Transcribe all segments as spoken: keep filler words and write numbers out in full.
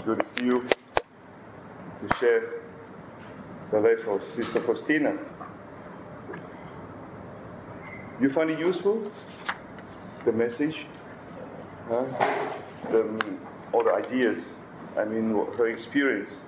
good to see you, to share the life of Sister Faustina. You find it useful, the message, huh? the, all the ideas, I mean, her experience.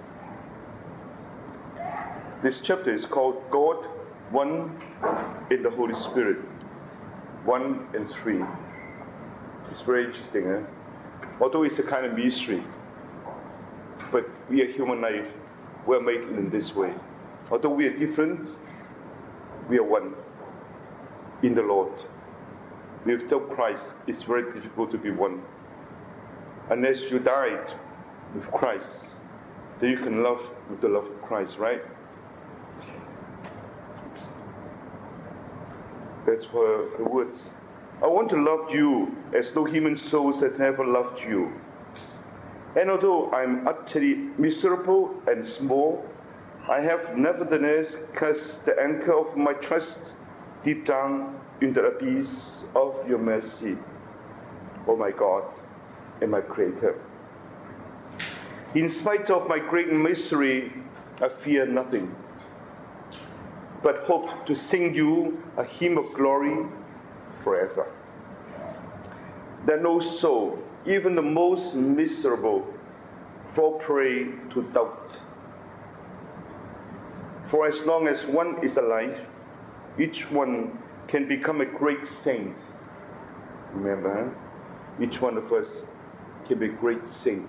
This chapter is called God, One in the Holy Spirit, one and three. It's very interesting, eh? Although it's a kind of mystery, but we are human life, we are made in this way. Although we are different, we are one in the Lord. Without Christ, it's very difficult to be one. Unless you died with Christ, then you can love with the love of Christ, right? That's her, her words. I want to love you as no human soul has ever loved you. And although I'm utterly miserable and small, I have nevertheless cast the anchor of my trust deep down in the abyss of your mercy, O my God and my Creator. In spite of my great misery, I fear nothing, but hope to sing you a hymn of glory forever. That no soul, even the most miserable, fall prey to doubt. For as long as one is alive, each one can become a great saint. Remember, huh? Each one of us can be a great saint.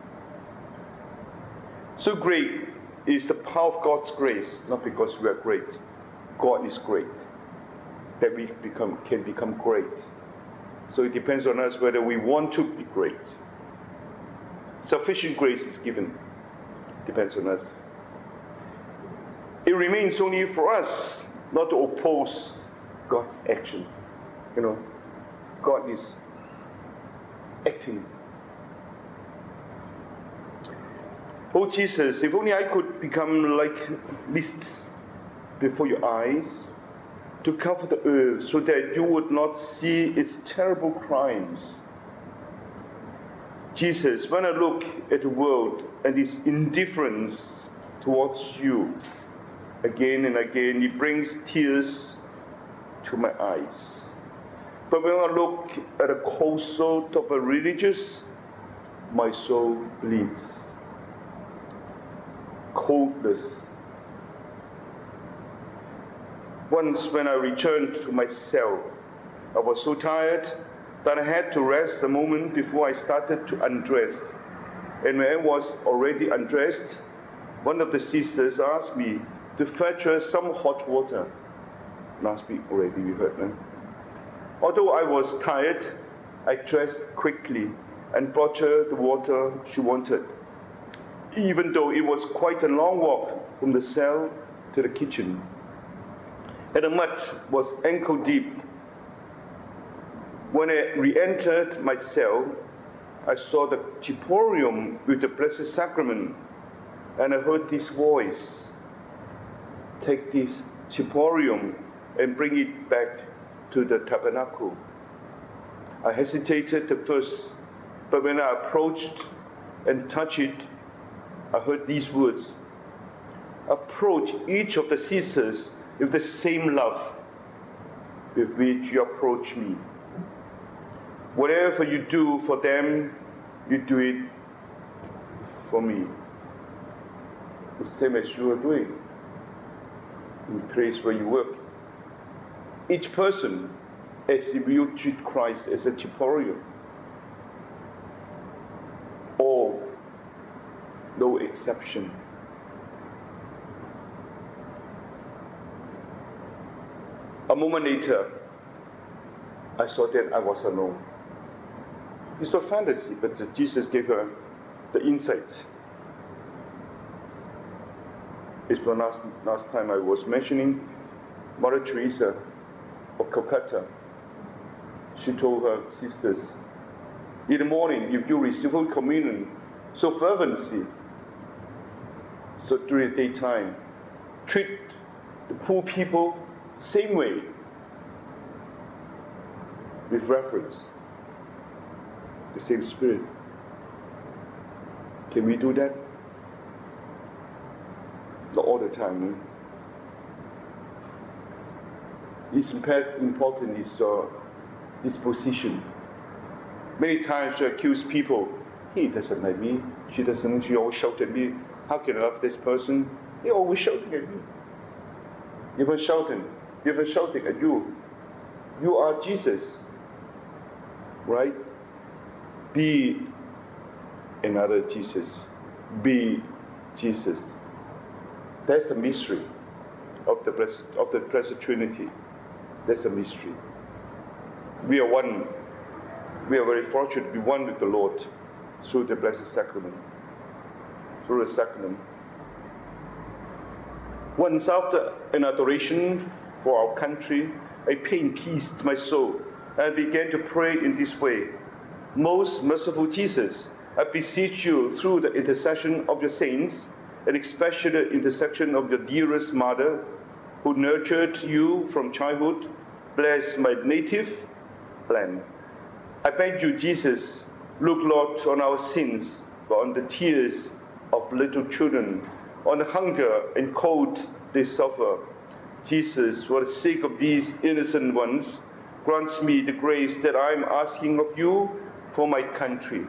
So great is the power of God's grace, not because we are great. God is great, that we become can become great. So it depends on us whether we want to be great. Sufficient grace is given. Depends on us. It remains only for us not to oppose God's action. You know, God is acting. Oh Jesus, if only I could become like mist before your eyes, to cover the earth so that you would not see its terrible crimes. Jesus, when I look at the world and its indifference towards you, again and again, it brings tears to my eyes. But when I look at the cold soul of a religious, my soul bleeds. Coldness. Once when I returned to my cell, I was so tired that I had to rest a moment before I started to undress. And when I was already undressed, one of the sisters asked me to fetch her some hot water. Last week already we heard that. Although I was tired, I dressed quickly and brought her the water she wanted, even though it was quite a long walk from the cell to the kitchen. And the mud was ankle deep. When I re-entered my cell, I saw the ciporium with the Blessed Sacrament, and I heard this voice: take this ciporium and bring it back to the tabernacle. I hesitated at first, but when I approached and touched it, I heard these words: approach each of the sisters with the same love with which you approach me. Whatever you do for them, you do it for me. The same as you are doing in the place where you work. Each person, as if you treat Christ as a ciporium. All, no exception. A moment later, I saw that I was alone. It's not fantasy, but Jesus gave her the insights. It's the last, last time I was mentioning Mother Teresa of Calcutta. She told her sisters, in the morning, if you receive Holy Communion so fervently, so during the daytime, treat the poor people same way, with reverence, the same spirit. Can we do that? Not all the time. No? It's important is uh, this position. Many times I accuse people, he doesn't like me, she doesn't, she always shouts at me. How can I love this person? They always shouting at me. Even shouting, even shouting at you. You are Jesus, right? Be another Jesus. Be Jesus. That's the mystery of the blessed, of the Blessed Trinity. That's a mystery. We are one. We are very fortunate to be one with the Lord through the Blessed Sacrament. Through the sacrament. Once after an adoration for our country, I paid peace to my soul and began to pray in this way. Most merciful Jesus, I beseech you through the intercession of your saints, and especially the intercession of your dearest mother, who nurtured you from childhood, bless my native land. I beg you, Jesus, look not on our sins, but on the tears of little children, on the hunger and cold they suffer. Jesus, for the sake of these innocent ones, grant me the grace that I am asking of you for my country.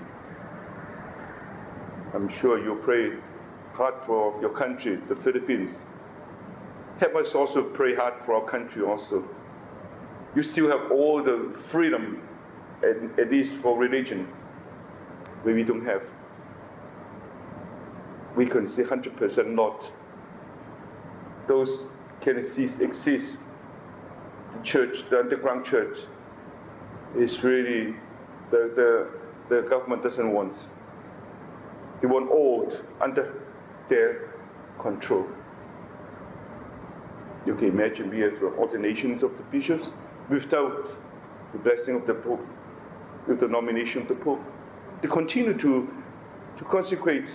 I'm sure you pray hard for your country, the Philippines. Help us also pray hard for our country also. You still have all the freedom, at, at least for religion, where we don't have. We can say one hundred percent not. Those can exist, exist. The church, the underground church, is really, the, the, the government doesn't want. They want all under their control. You can imagine we have ordinations of the bishops without the blessing of the Pope, with the nomination of the Pope. They continue to, to consecrate.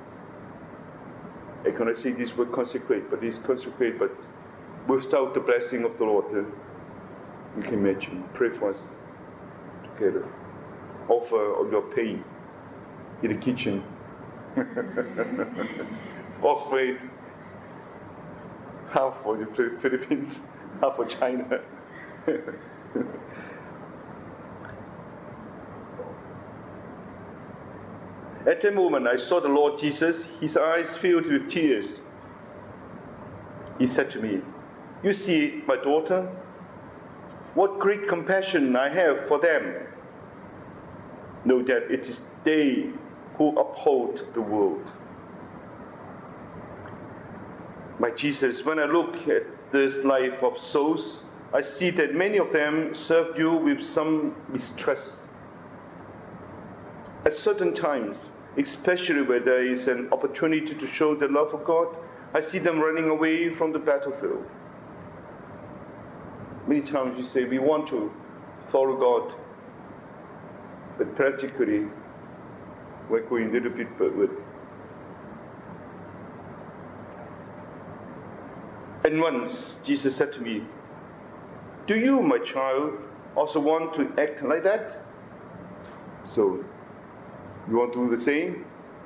I cannot say this word consecrate, but it's consecrate, but without the blessing of the Lord. Uh, you can imagine. Pray for us together. Offer of your pain in the kitchen. Offer it. Half for the Philippines, half for China. At that moment, I saw the Lord Jesus, his eyes filled with tears. He said to me, "You see, my daughter, what great compassion I have for them. Know that it is they who uphold the world." My Jesus, when I look at this life of souls, I see that many of them serve you with some mistrust. At certain times, especially where there is an opportunity to show the love of God, I see them running away from the battlefield. Many times you say, we want to follow God, but practically, we're going a little bit backward. And once, Jesus said to me, "Do you, my child, also want to act like that?" So, you want to do the same?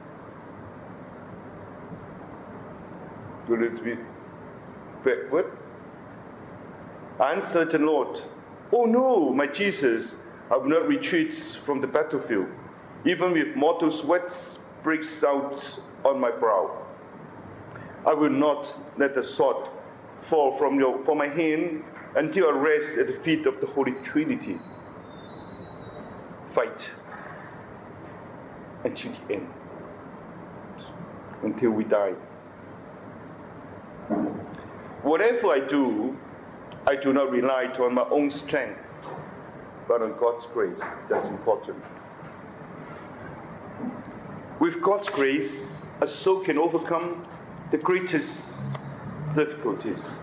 Do a little bit backward? I answered the Lord, "Oh no, my Jesus, I will not retreat from the battlefield, even if mortal sweat breaks out on my brow. I will not let the sword fall from, your, from my hand until I rest at the feet of the Holy Trinity. Fight until the end, until we die. Whatever I do, I do not rely on my own strength, but on God's grace." That's important. With God's grace, a soul can overcome the greatest difficulties.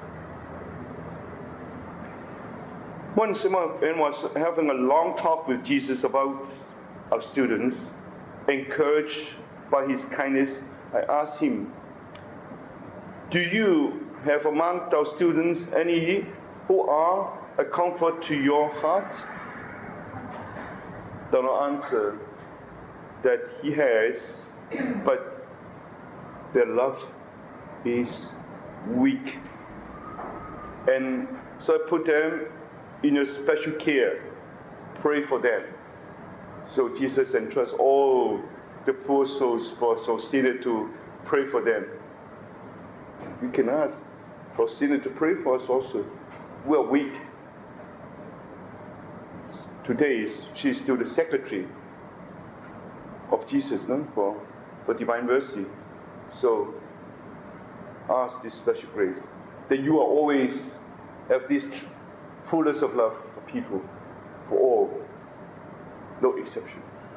Once I was having a long talk with Jesus about our students, encouraged by his kindness, I asked him, "Do you have among our students any who are a comfort to your heart?" The Lord answered that he has but their love is weak. And so I put them in a special care. Pray for them. So Jesus entrusts all the poor souls for Faustina to pray for them. We can ask Faustina to pray for us also. We are weak. Today, she's still the secretary of Jesus, no? for, for Divine Mercy. So, ask this special grace that you are always have this fullness of love for people, for all, no exception.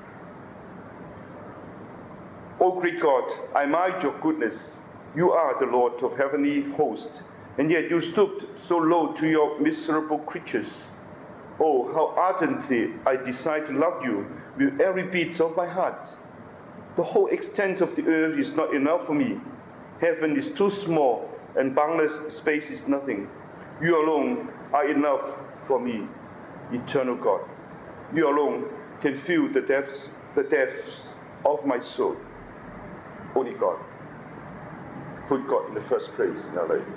O great God, I admire your goodness. You are the Lord of heavenly hosts, and yet you stooped so low to your miserable creatures. Oh, how ardently I desire to love you with every beat of my heart. The whole extent of the earth is not enough for me. Heaven is too small, and boundless space is nothing. You alone are enough for me, eternal God. You alone can fill the depths, the depths of my soul. Only God. Put God in the first place in our life.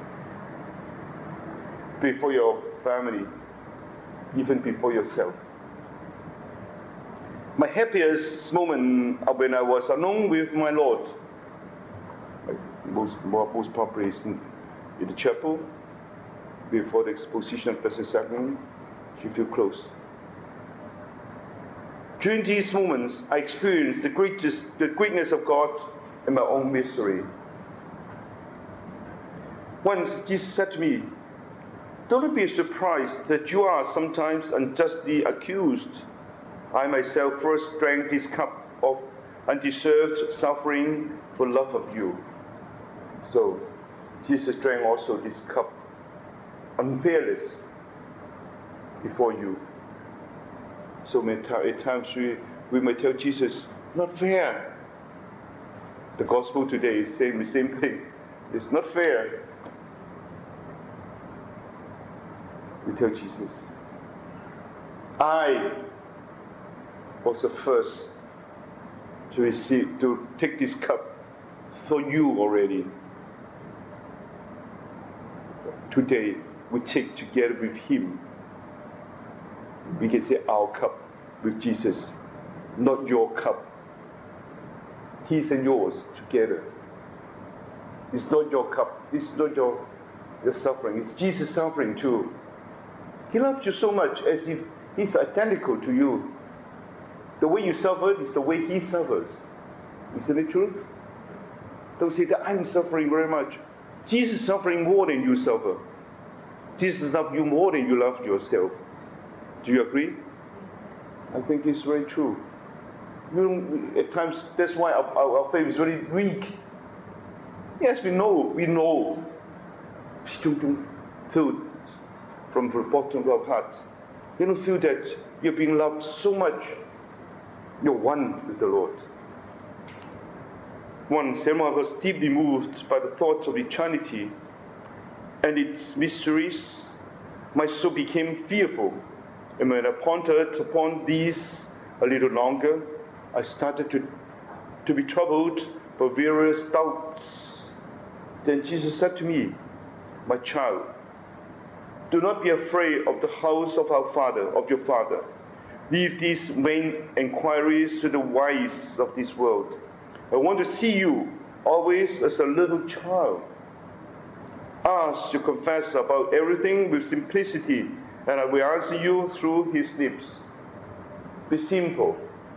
Before your family, even before yourself. My happiest moment when I was alone with my Lord, most, most probably is in, in the chapel, before the exposition of Blessed Sacrament, you feel close. During these moments, I experienced the greatest, the greatness of God in my own misery. Once Jesus said to me, "Don't be surprised that you are sometimes unjustly accused. I myself first drank this cup of undeserved suffering for love of you." So, Jesus drank also this cup, unfairness, before you. So many at times we, we may tell Jesus, not fair. The gospel today is saying the same thing. It's not fair. We tell Jesus, I was the first to receive, to take this cup for you already. Today, we take together with Him. We can say our cup with Jesus, not your cup. His and yours together. It's not your cup. It's not your, your suffering. It's Jesus' suffering too. He loves you so much as if He's identical to you. The way you suffer is the way He suffers. Isn't it true? Don't say that I'm suffering very much. Jesus is suffering more than you suffer. Jesus loves you more than you love yourself. Do you agree? I think it's very true. You know, at times, that's why our, our, our faith is very weak. Yes, we know, we know. We still don't feel from the bottom of our hearts. You don't feel that you're being loved so much. You're one with the Lord. Once, Selma was deeply moved by the thoughts of eternity and its mysteries. My soul became fearful. And when I pondered upon these a little longer, I started to, to be troubled by various doubts. Then Jesus said to me, "My child, do not be afraid of the house of our Father, of your Father. Leave these vain inquiries to the wise of this world. I want to see you always as a little child. Ask to confess about everything with simplicity, and I will answer you through His lips. Be simple."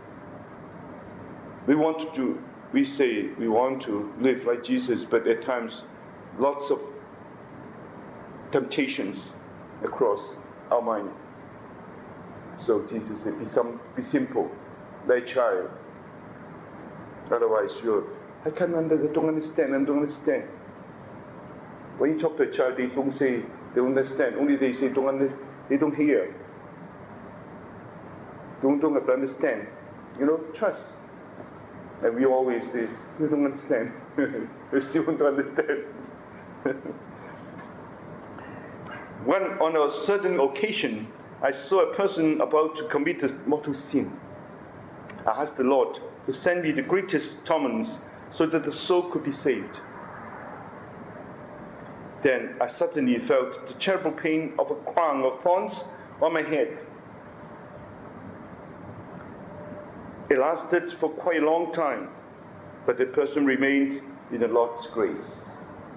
We want to do, we say we want to live like Jesus, but at times lots of temptations across our mind. So Jesus said, be, some, be simple, like a child. Otherwise you're, I can't under, I don't understand, I don't understand. When you talk to a child, they don't say they understand, only they say don't under, they don't hear. Don't, don't have to understand. You know, trust. And we always say, you don't understand. We still don't understand. When on a certain occasion, I saw a person about to commit a mortal sin. I asked the Lord, to send me the greatest torments so that the soul could be saved. Then I suddenly felt the terrible pain of a crown of thorns on my head. It lasted for quite a long time, but the person remained in the Lord's grace.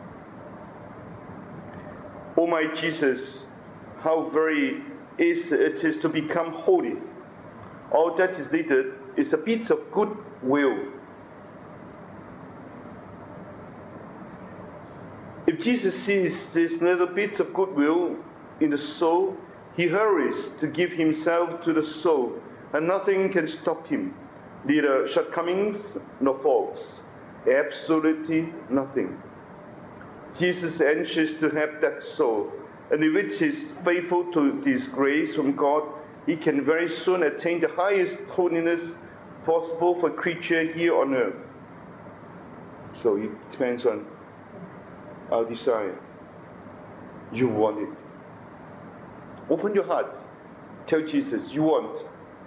Oh my Jesus, how very is it is to become holy. All that is needed is a bit of goodwill. If Jesus sees this little bit of goodwill in the soul, he hurries to give himself to the soul, and nothing can stop him, neither shortcomings nor faults, absolutely nothing. Jesus is anxious to have that soul, and if it is faithful to this grace from God, he can very soon attain the highest holiness possible for a creature here on earth. So it depends on our desire. You want it. Open your heart. Tell Jesus you want.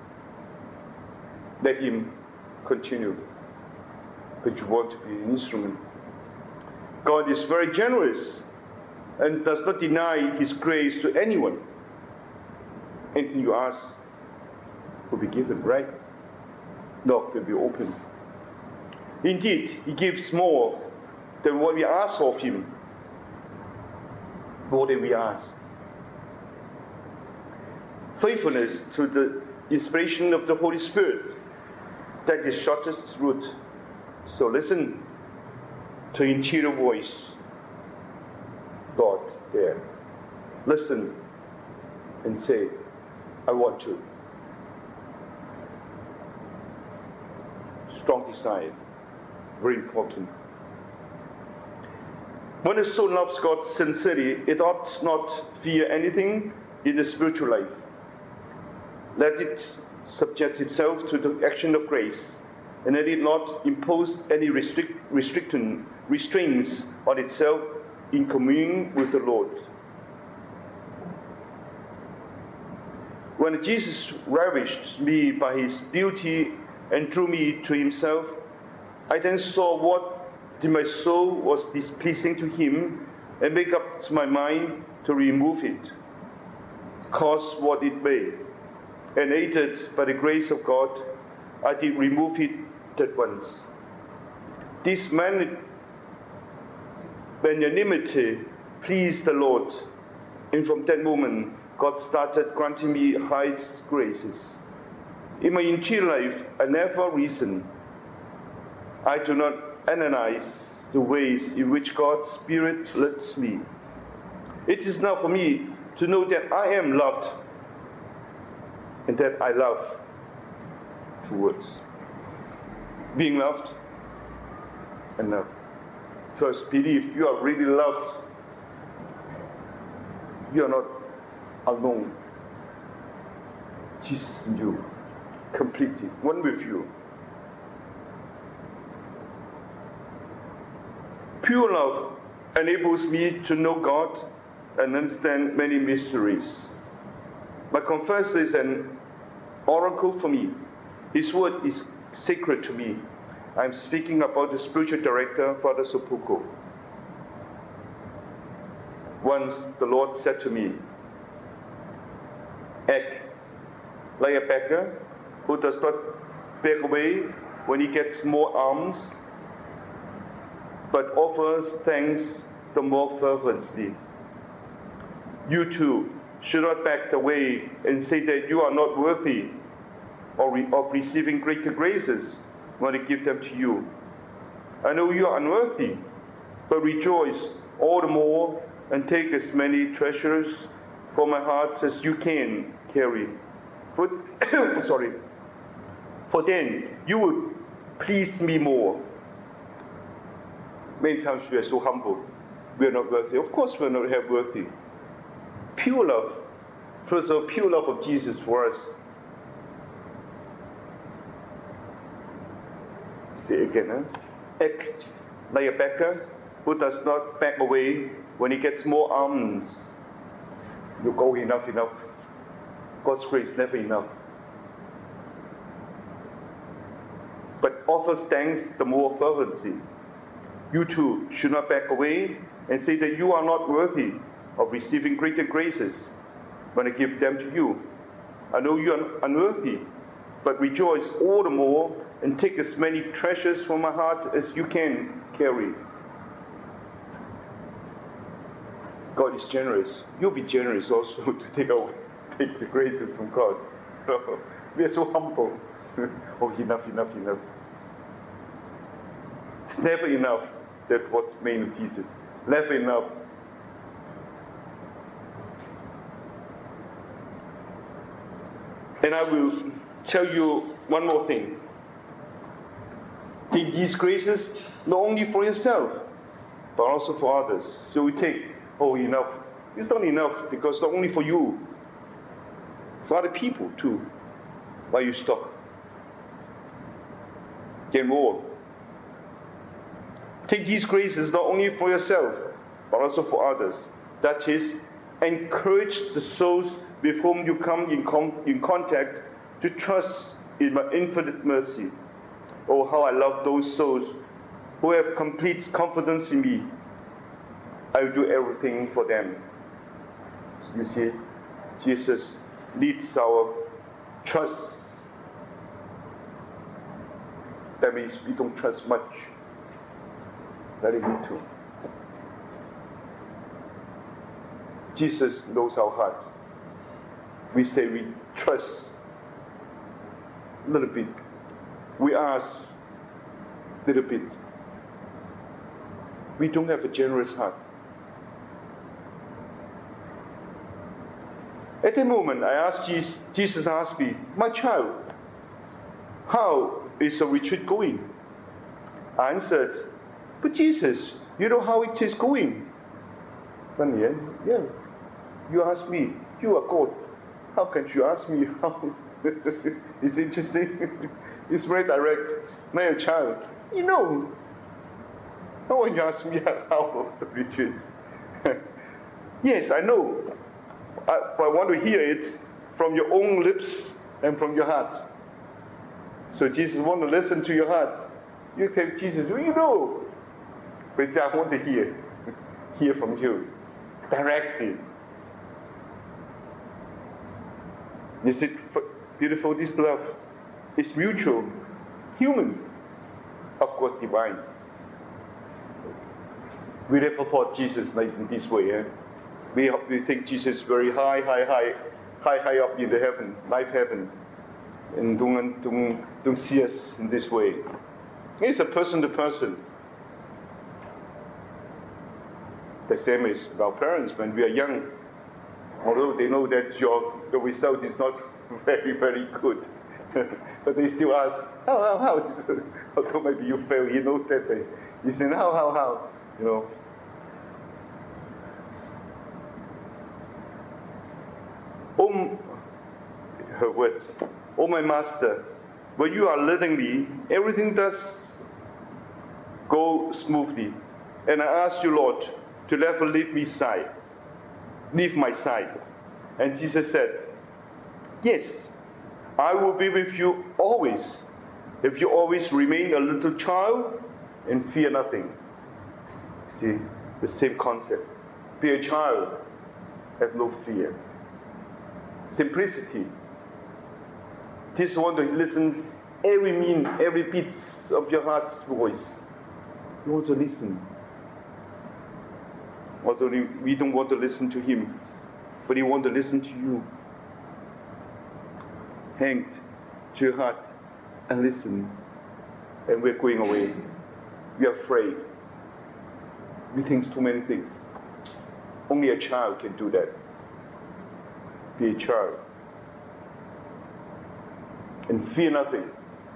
Let him continue. But you want to be an instrument. God is very generous and does not deny his grace to anyone. Anything you ask will be given, right? Knock will be opened. Indeed, he gives more than what we ask of him. More than we ask. Faithfulness to the inspiration of the Holy Spirit, that is shortest route. So listen to interior voice. God there. Listen and say, I want to. Strong desire. Very important. When a soul loves God sincerely, it ought not fear anything in the spiritual life. Let it subject itself to the action of grace, and let it not impose any restrict, restriction, restraints on itself in communion with the Lord. When Jesus ravished me by his beauty and drew me to himself, I then saw what in my soul was displeasing to him, and make up my mind to remove it, cost what it may. And aided by the grace of God, I did remove it at once. This magnanimity pleased the Lord, and from that moment, God started granting me highest graces. In my interior life, I never reason. I do not analyze the ways in which God's Spirit leads me. It is now for me to know that I am loved and that I love towards. Being loved and loved. First, believe you are really loved. You are not alone. Jesus in you, completely, one with you. Pure love enables me to know God and understand many mysteries. My confessor is an oracle for me. His word is sacred to me. I'm speaking about the spiritual director, Father Sopuko. Once the Lord said to me, act like a beggar who does not beg away when he gets more alms, but offers thanks the more fervently. You too should not back away and say that you are not worthy or re- of receiving greater graces when I give them to you. I know you are unworthy, but rejoice all the more and take as many treasures from my heart as you can carry. For, sorry. For then you will please me more. Many times we are so humble. We are not worthy. Of course we are not have worthy. Pure love. First of all, pure love of Jesus for us. Say again, huh? Act like a beggar who does not back away when he gets more alms. You go enough, enough. God's grace never enough. But offers thanks the more fervently. You too should not back away and say that you are not worthy of receiving greater graces when I give them to you. I know you are unworthy, but rejoice all the more and take as many treasures from my heart as you can carry. God is generous. You'll be generous also to take away, take the graces from God. We are so humble. Oh, enough, enough, enough. It's never enough. That's what's main of Jesus. Never enough. And I will tell you one more thing. Take these graces not only for yourself, but also for others. So we take, oh, enough. It's not enough because not only for you, for other people too. Why you stop? Get more. Take these graces not only for yourself, but also for others. That is, encourage the souls with whom you come in, com- in contact to trust in my infinite mercy. Oh, how I love those souls who have complete confidence in me. I will do everything for them. You see, Jesus leads our trust. That means we don't trust much. Very little. Jesus knows our heart. We say we trust a little bit. We ask a little bit. We don't have a generous heart. At that moment, I asked Jesus, Jesus asked me, my child, how is the retreat going? I answered, but Jesus, you know how it is going. Funny, eh? Yeah. You ask me, you are God. How can you ask me how? It's interesting. It's very direct. My child, you know. How when you ask me how was the retreat? Yes, I know. I, but I want to hear it from your own lips and from your heart. So Jesus wants to listen to your heart. You tell Jesus, well, you know. But I want to hear, hear from you directly. Is it beautiful, this love? It's mutual, human, of course divine. We never thought Jesus like in this way. Eh? We, we think Jesus is very high, high, high, high, high up in the heaven, life heaven. And don't, don't, don't see us in this way. It's a person to person. The same as our parents when we are young. Although they know that your the result is not very, very good. But they still ask, how, how, how? Is it? Although maybe you fail, you know that they, you say, how, how, how? You know. Oh, her words. Oh, my master, when you are leading me, everything does go smoothly. And I ask you, Lord, to never leave me side, leave my side. And Jesus said, yes, I will be with you always, if you always remain a little child and fear nothing. See, the same concept. Be a child, have no fear. Simplicity. Just want to listen every mean, every beat of your heart's voice. You want to listen. Although we don't want to listen to him, but he wants to listen to you. Hang to your heart and listen. And we're going away. We are afraid. We think too many things. Only a child can do that. Be a child. And fear nothing.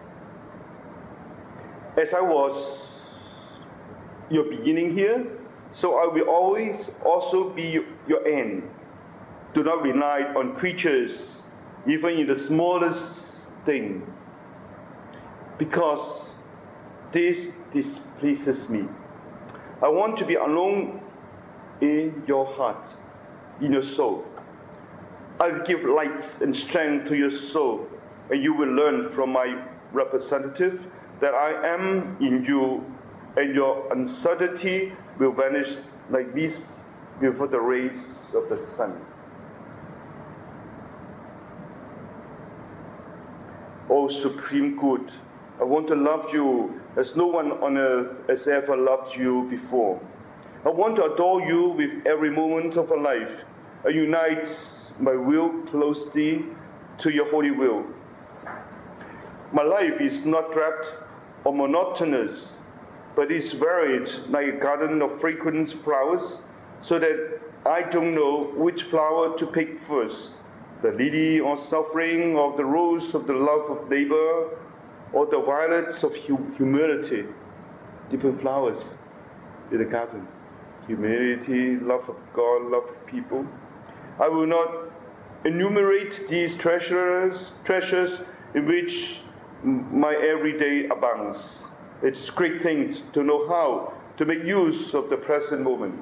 As I was your beginning here, so I will always also be your end. Do not rely on creatures, even in the smallest thing, because this displeases me. I want to be alone in your heart, in your soul. I will give light and strength to your soul, and you will learn from my representative that I am in you, and your uncertainty will vanish like mist before the rays of the sun. O supreme good, I want to love you as no one on earth has ever loved you before. I want to adore you with every moment of my life. I unite my will closely to your holy will. My life is not drab or monotonous, but is varied like a garden of fragrant flowers, so that I don't know which flower to pick first, the lily of suffering, or the rose of the love of labor, or the violets of humility. Different flowers in the garden. Humility, love of God, love of people. I will not enumerate these treasures, treasures in which my everyday abounds. It's a great thing to know how to make use of the present moment.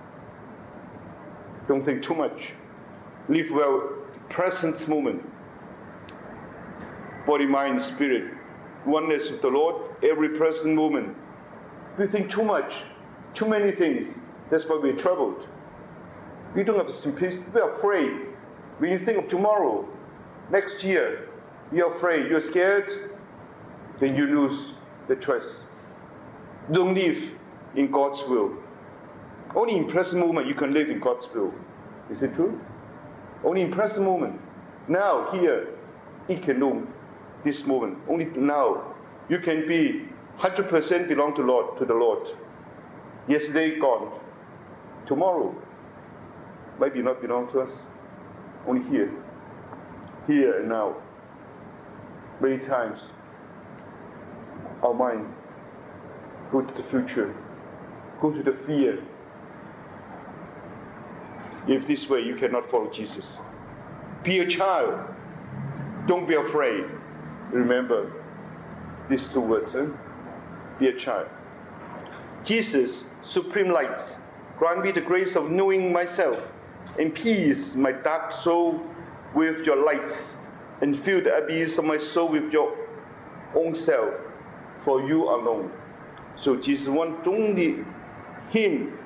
Don't think too much. Live well the present moment. Body, mind, spirit. Oneness with the Lord, every present moment. We think too much, too many things. That's why we're troubled. We don't have the simplicity. We're afraid. When you think of tomorrow, next year, you're afraid, you're scared, then you lose the trust. Don't live in God's will. Only in present moment you can live in God's will. Is it true? Only in present moment. Now, here, it can know this moment. Only now. You can be one hundred percent belong to Lord, to the Lord. Yesterday, gone. Tomorrow, maybe not belong to us. Only here. Here and now. Many times, our mind go to the future, go to the fear. If this way you cannot follow Jesus. Be a child. Don't be afraid. Remember these two words. Eh? Be a child. Jesus, supreme light, grant me the grace of knowing myself, and peace my dark soul with your light, and fill the abyss of my soul with your own self, for you alone. So Jesus wants only Him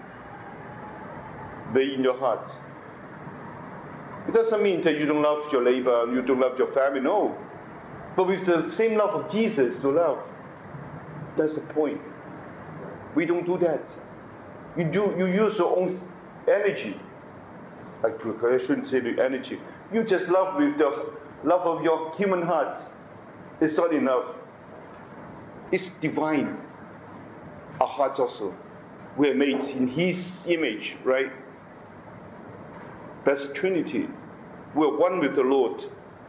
be in your heart. It doesn't mean that you don't love your neighbor, you don't love your family, no. But with the same love of Jesus to love. That's the point. We don't do that. You do. You use your own energy. I shouldn't say the energy. You just love with the love of your human heart. It's not enough. It's divine. Our hearts also. We are made in His image, right? That's the Trinity. We're one with the Lord.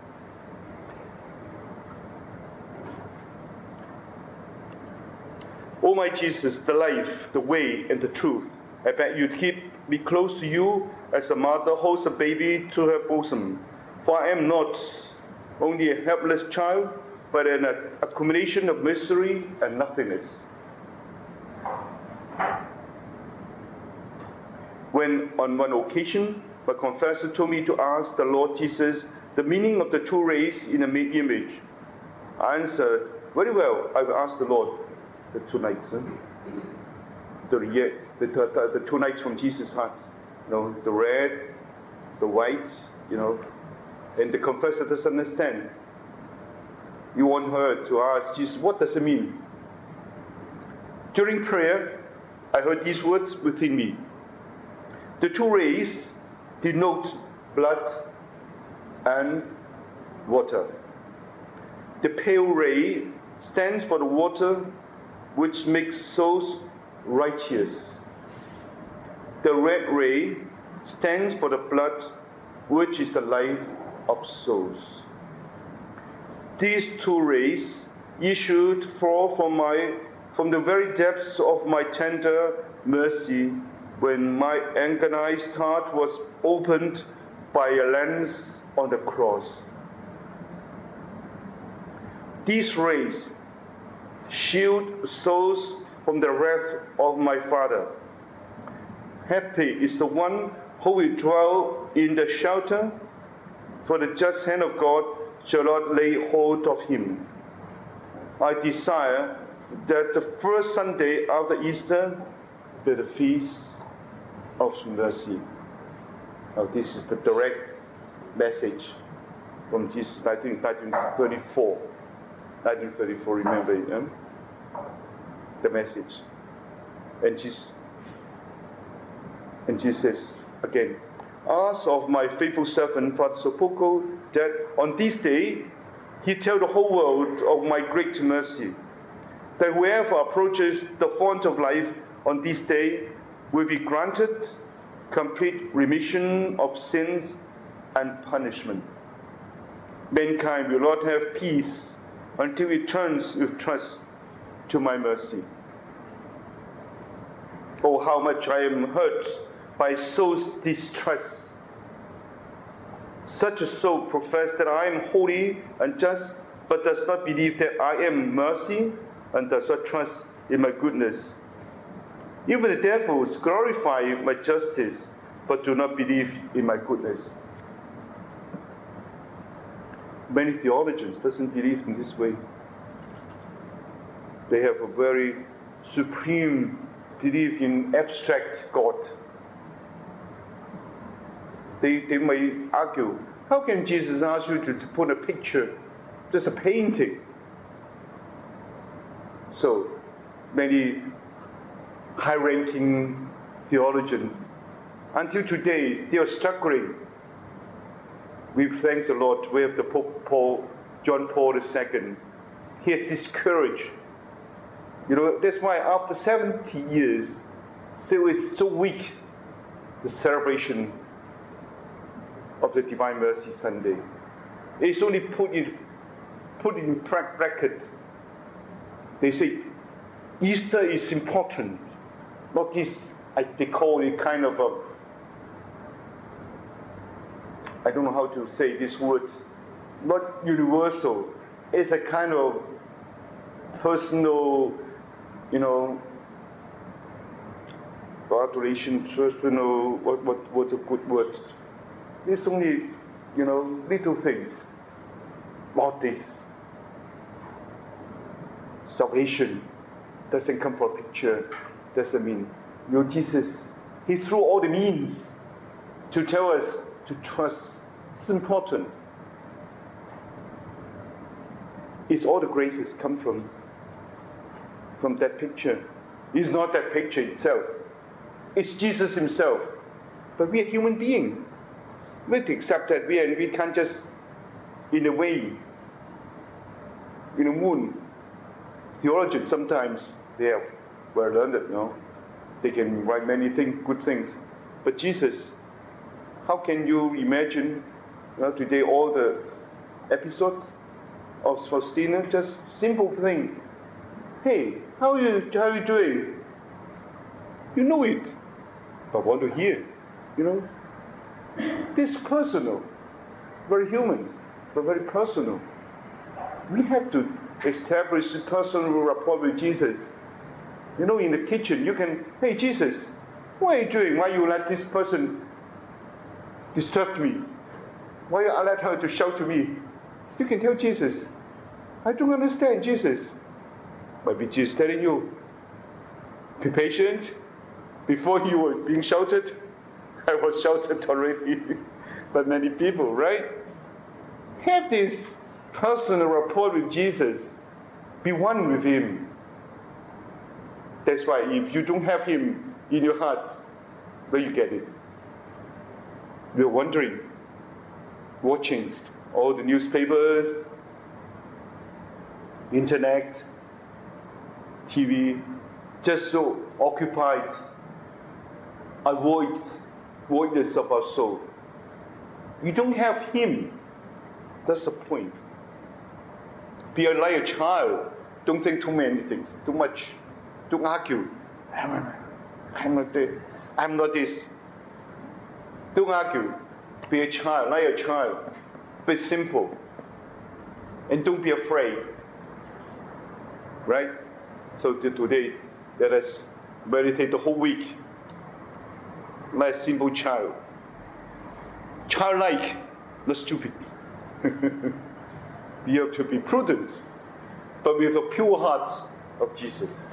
O my Jesus, the life, the way, and the truth, I beg you to keep me close to you as a mother holds a baby to her bosom. For I am not only a helpless child, but an accumulation of misery and nothingness. When on one occasion, my confessor told me to ask the Lord Jesus the meaning of the two rays in the image, I answered, very well, I will ask the Lord the two nights. Huh? The, the, the, the two nights from Jesus' heart. You know, the red, the white, you know. And the confessor doesn't understand. You want her to ask Jesus, what does it mean? During prayer, I heard these words within me. The two rays denote blood and water. The pale ray stands for the water which makes souls righteous. The red ray stands for the blood which is the life of souls. These two rays issued forth from my from the very depths of my tender mercy when my agonized heart was opened by a lance on the cross. These rays shield souls from the wrath of my Father. Happy is the one who will dwell in the shelter, for the just hand of God shall not lay hold of him. I desire that the first Sunday after Easter, that the feast of mercy. Now, this is the direct message from Jesus. I think nineteen thirty-four. nineteen thirty-four, remember it, eh? The message. And Jesus, and Jesus says again, ask of my faithful servant Father Sopoku that on this day he tell the whole world of my great mercy, that whoever approaches the font of life on this day will be granted complete remission of sins and punishment. Mankind will not have peace until it turns with trust to my mercy. Oh, how much I am hurt by soul's distrust. Such a soul professes that I am holy and just, but does not believe that I am mercy and does not trust in my goodness. Even the devils glorify my justice, but do not believe in my goodness. Many theologians doesn't believe in this way. They have a very supreme belief in abstract God. They, they may argue, how can Jesus ask you to, to put a picture, just a painting? So, many high-ranking theologians, until today, they are struggling. We thank the Lord, we have the Pope Paul, John Paul the Second. He has this courage. You know, that's why after seventy years, still it's so weak, the celebration of the Divine Mercy Sunday. It's only put in, put in bracket. They say, Easter is important. Not this, I, they call it kind of a, I don't know how to say these words, not universal. It's a kind of personal, you know, adoration, personal, what, what, what's a good word? It's only, you know, little things. Not this. Salvation doesn't come from a picture, doesn't mean. You know, Jesus, He threw all the means to tell us to trust. It's important. It's all the graces come from, from that picture. It's not that picture itself. It's Jesus Himself. But we are human beings. We have to accept that we, are, we can't just, in a way, in a moon. Theologians sometimes, they are well learned, you know. They can write many things, good things. But Jesus, how can you imagine, you know, today all the episodes of Faustina, just simple thing. Hey, how are you, how are you doing? You know it, but want to hear, you know. This is personal, very human, but very personal. We have to establish a personal rapport with Jesus. You know, in the kitchen, you can, hey, Jesus, what are you doing? Why you let this person disturb me? Why you let her to shout to me? You can tell Jesus, I don't understand, Jesus. Maybe Jesus telling you, be patient. Before you were being shouted, I was shouted already by many people, right? Have this personal rapport with Jesus. Be one with Him. That's why if you don't have Him in your heart, where you get it? We're wondering, watching all the newspapers, internet, T V, just so occupied, avoid voidness of our soul. You don't have Him. That's the point. Be like a child. Don't think too many things, too much. Don't argue. I'm not this. I'm not this. Don't argue. Be a child, like a child. Be simple. And don't be afraid. Right? So today, let us meditate the whole week like a simple child. Childlike, not stupid. You have to be prudent, but with a pure heart of Jesus.